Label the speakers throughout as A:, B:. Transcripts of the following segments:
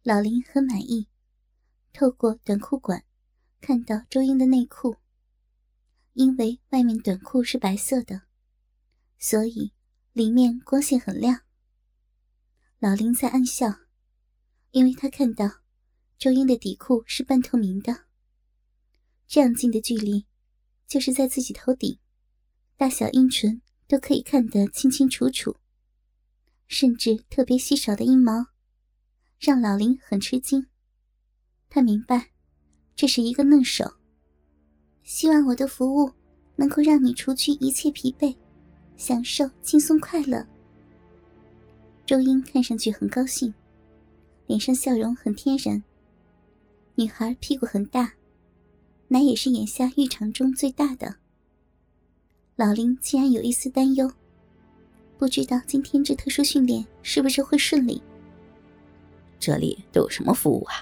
A: 老林很满意，透过短裤管看到周英的内裤。因为外面短裤是白色的，所以里面光线很亮。老林在暗笑，因为他看到周英的底裤是半透明的。这样近的距离，就是在自己头顶，大小阴唇都可以看得清清楚楚，甚至特别稀少的阴毛让老林很吃惊。他明白这是一个嫩手。希望我的服务能够让你除去一切疲惫，享受轻松快乐。周英看上去很高兴，脸上笑容很天然。女孩屁股很大，乃也是眼下浴场中最大的。老林竟然有一丝担忧，不知道今天这特殊训练是不是会顺利。
B: 这里都有什么服务啊？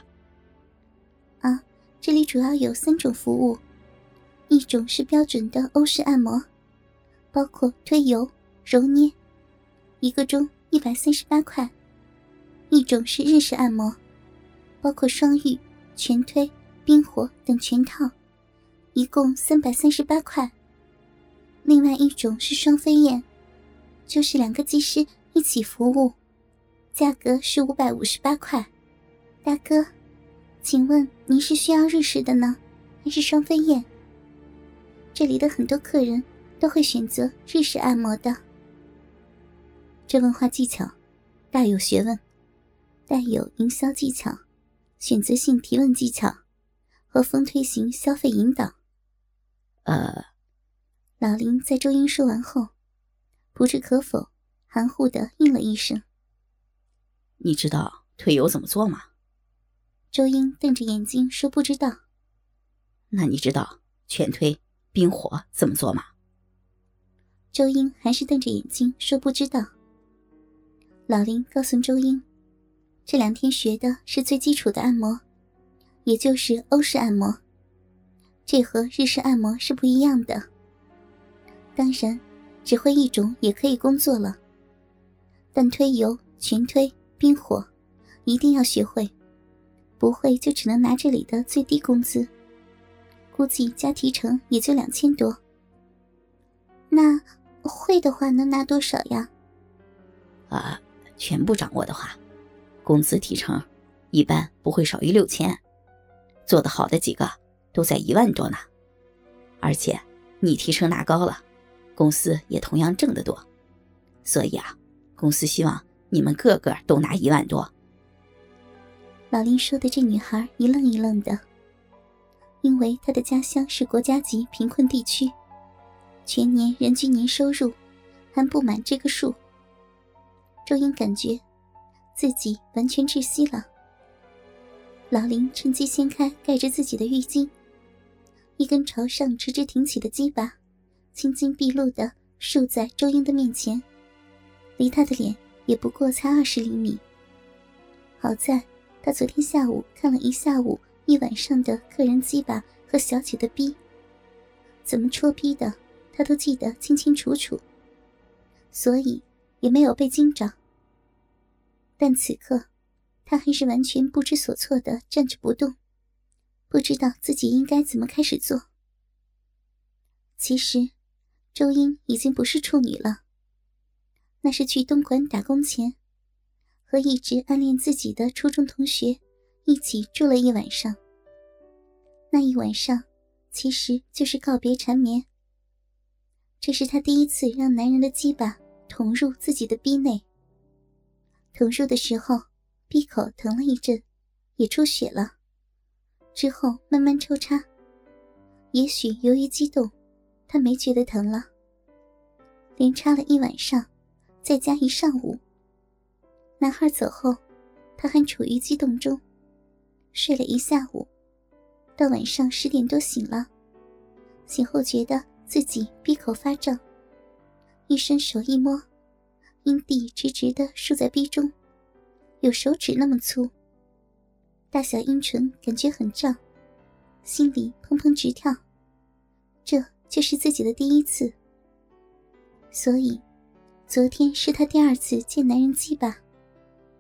A: 这里主要有3种服务，一种是标准的欧式按摩，包括推油、揉捏，1个钟138块；一种是日式按摩，包括双浴、全推、冰火等全套，一共338块；另外一种是双飞燕，就是2个技师一起服务，价格是558块。大哥，请问您是需要日式的呢，还是双飞燕？这里的很多客人都会选择日式按摩的。这问话技巧大有学问，带有营销技巧、选择性提问技巧和风推型消费引导。老林在周英说完后，不置可否，含糊地应了一声。
B: 你知道推油怎么做吗？
A: 周英瞪着眼睛说不知道。
B: 那你知道全推、冰火怎么做吗？
A: 周英还是瞪着眼睛说不知道。老林告诉周英，这2天学的是最基础的按摩，也就是欧式按摩，这和日式按摩是不一样的。当然，只会一种也可以工作了，但推油、全推、冰火一定要学会，不会就只能拿这里的最低工资，估计加提成也就2000多。那会的话能拿多少呀？
B: 全部掌握的话，工资提成一般不会少于6000，做得好的几个都在1万多呢。而且你提成拿高了，公司也同样挣得多，所以公司希望你们个个都拿1万多。
A: 老林说的这女孩一愣一愣的，因为她的家乡是国家级贫困地区，全年人均年收入还不满这个数。周英感觉自己完全窒息了。老林趁机掀开盖着自己的浴巾，一根朝上直直挺起的鸡巴青筋毕露地竖在周英的面前，离他的脸也不过才20厘米。好在他昨天下午看了一下午一晚上的客人鸡巴和小姐的逼，怎么戳逼的他都记得清清楚楚，所以也没有被惊着。但此刻他还是完全不知所措地站着不动，不知道自己应该怎么开始做。其实周英已经不是处女了，那是去东莞打工前和一直暗恋自己的初中同学一起住了一晚上。那一晚上其实就是告别缠绵，这是他第一次让男人的鸡巴捅入自己的逼内。捅入的时候闭口疼了一阵，也出血了，之后慢慢抽插，也许由于激动他没觉得疼了。连插了一晚上再加一上午，男孩走后他还处于激动中，睡了一下午，到晚上10点多醒了，醒后觉得自己闭口发胀，一伸手一摸，阴蒂直直地竖在逼中，有手指那么粗，大小阴唇感觉很胀，心里砰砰直跳，这就是自己的第一次。所以昨天是他第2次见男人鸡巴。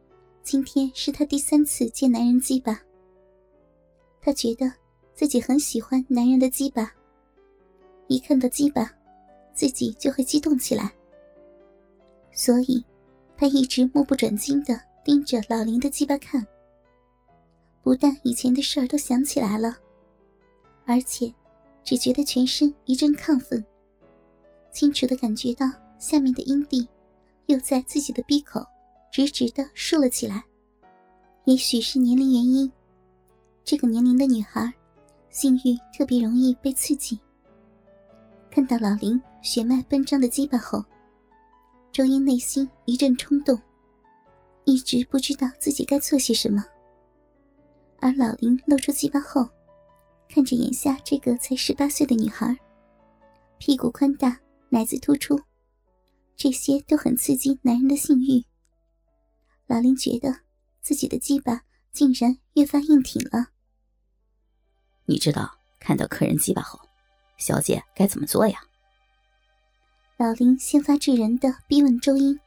A: 今天是她第3次见男人鸡巴，她觉得自己很喜欢男人的鸡巴，一看到鸡巴，自己就会激动起来，所以她一直目不转睛地盯着老林的鸡巴看。不但以前的事儿都想起来了，而且只觉得全身一阵亢奋，清楚地感觉到下面的阴蒂又在自己的鼻口直直地竖了起来。也许是年龄原因，这个年龄的女孩性欲特别容易被刺激。看到老林血脉奔张的鸡巴后，周英内心一阵冲动，一直不知道自己该做些什么。而老林露出鸡巴后，看着眼下这个才18岁的女孩，屁股宽大，奶子突出，这些都很刺激男人的性欲。老林觉得自己的鸡巴竟然越发硬挺了。
B: 你知道看到客人鸡巴后，小姐该怎么做呀？
A: 老林先发制人地逼问周英。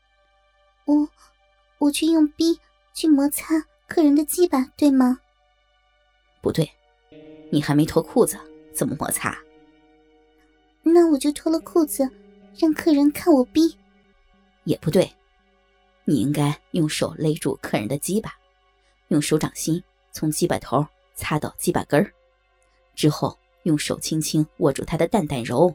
A: 我去用逼去摩擦客人的鸡巴，对吗？
B: 不对，你还没脱裤子，怎么摩擦？
A: 那我就脱了裤子，让客人看我逼。
B: 也不对，你应该用手勒住客人的鸡巴，用手掌心从鸡巴头擦到鸡巴根儿，之后用手轻轻握住他的蛋蛋揉。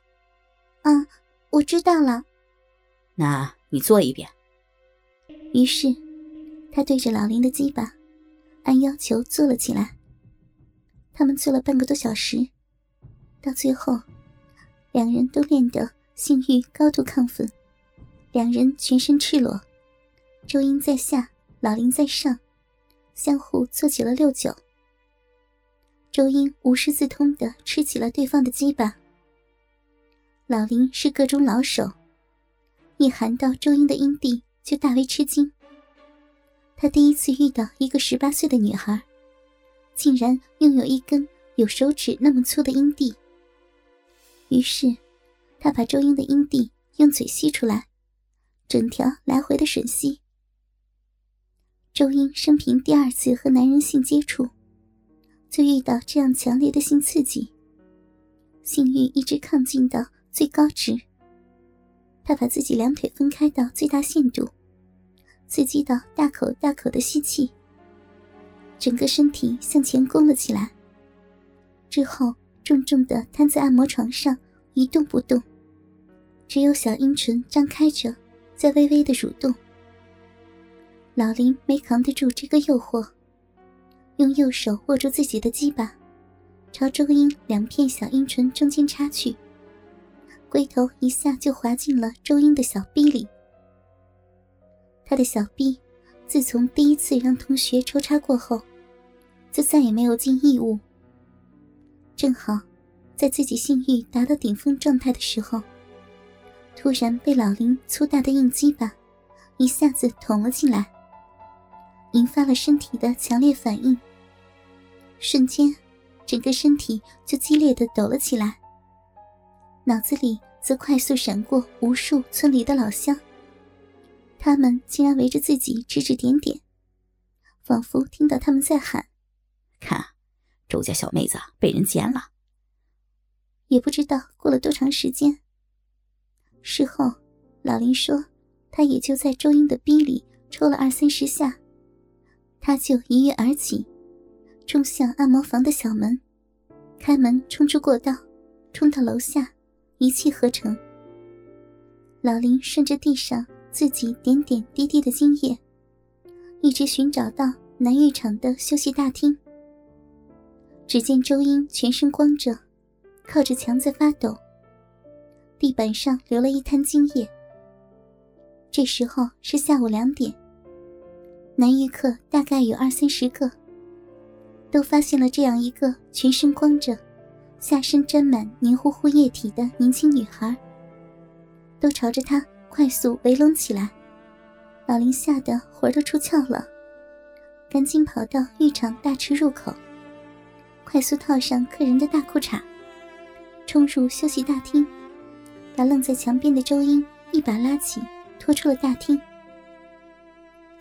A: 我知道了。
B: 那你做一遍。
A: 于是他对着老林的鸡巴按要求做了起来。他们做了半个多小时，到最后两人都练得性欲高度亢奋，两人全身赤裸，周英在下，老林在上，相互做起了6九。周英无师自通地吃起了对方的鸡巴。老林是个中老手，一含到周英的阴蒂就大为吃惊。他第一次遇到一个18岁的女孩，竟然拥有一根有手指那么粗的阴蒂。于是他把周英的阴蒂用嘴吸出来，整条来回的吮吸。周英生平第2次和男人性接触，就遇到这样强烈的性刺激，性欲一直亢进到最高值。他把自己两腿分开到最大限度，刺激到大口大口的吸气，整个身体向前弓了起来，之后重重地瘫在按摩床上一动不动，只有小阴唇张开着在微微的蠕动。老林没扛得住这个诱惑，用右手握住自己的鸡巴，朝周英2片小阴唇中间插去，龟头一下就滑进了周英的小逼里。他的小逼自从第1次让同学抽插过后，就再也没有进异物。正好在自己性欲达到顶峰状态的时候，突然被老林粗大的硬鸡巴一下子捅了进来，引发了身体的强烈反应。瞬间整个身体就激烈地抖了起来，脑子里则快速闪过无数村里的老乡，他们竟然围着自己指指点点，仿佛听到他们在喊：
B: 看，周家小妹子被人奸了。
A: 也不知道过了多长时间，事后老林说他也就在周英的逼里抽了20-30下，他就一跃而起，冲向按摩房的小门，开门冲出过道，冲到楼下，一气呵成。老林顺着地上自己点点滴滴的精液，一直寻找到男浴场的休息大厅。只见周英全身光着，靠着墙在发抖，地板上流了一滩精液。这时候是下午2点，男浴客大概有20-30个，都发现了这样一个全身光着，下身沾满黏糊糊液体的年轻女孩，都朝着她快速围拢起来。老林吓得魂儿都出窍了，赶紧跑到浴场大池入口，快速套上客人的大裤衩，冲入休息大厅，把愣在墙边的周英一把拉起，拖出了大厅。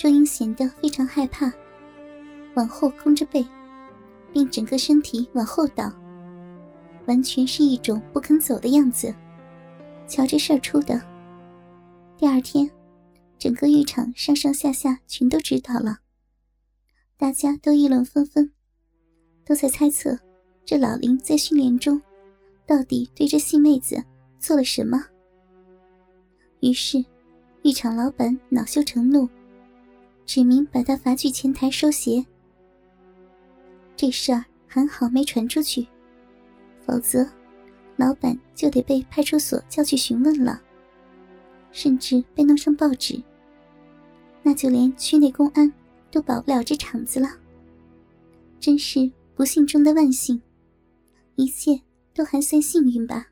A: 周英显得非常害怕，往后弓着背，并整个身体往后倒，完全是一种不肯走的样子。瞧这事儿出的，第二天整个浴场上上下下全都知道了，大家都议论纷纷，都在猜测这老林在训练中到底对这细妹子做了什么。于是浴场老板恼羞成怒，指明把他罚去前台收鞋。这事儿还好没传出去，否则老板就得被派出所叫去询问了，甚至被弄上报纸，那就连区内公安都保不了这场子了。真是不幸中的万幸，一切都还算幸运吧。